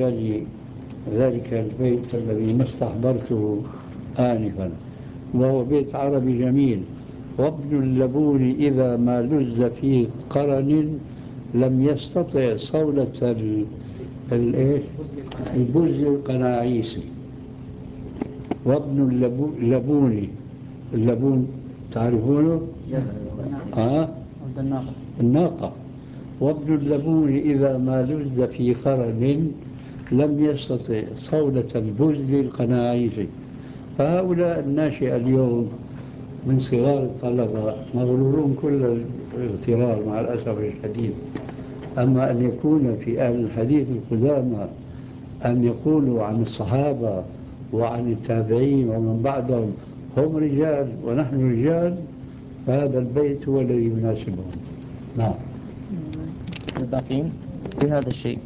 بالي ذلك البيت الذي ما استحضرته آنفا، وهو بيت عربي جميل: وابن اللبون إذا ما لز في قرن لم يستطع صولة البز القناعيسي. وابن اللبون، اللبون تعرفونه؟ الناقة. وابن اللبون إذا ما لز في قرن لم يستطع صولة البز القناعيسي. فهؤلاء الناشئة اليوم من صغار الطلبة مغرورون كل الاغترار مع الأسف الشديد. أما أن يكون في أهل الحديث القدامى أن يقولوا عن الصحابة وعن التابعين ومن بعدهم هم رجال ونحن رجال، فهذا البيت هو الذي يناسبهم. نعم. الباقين بهذا الشيء.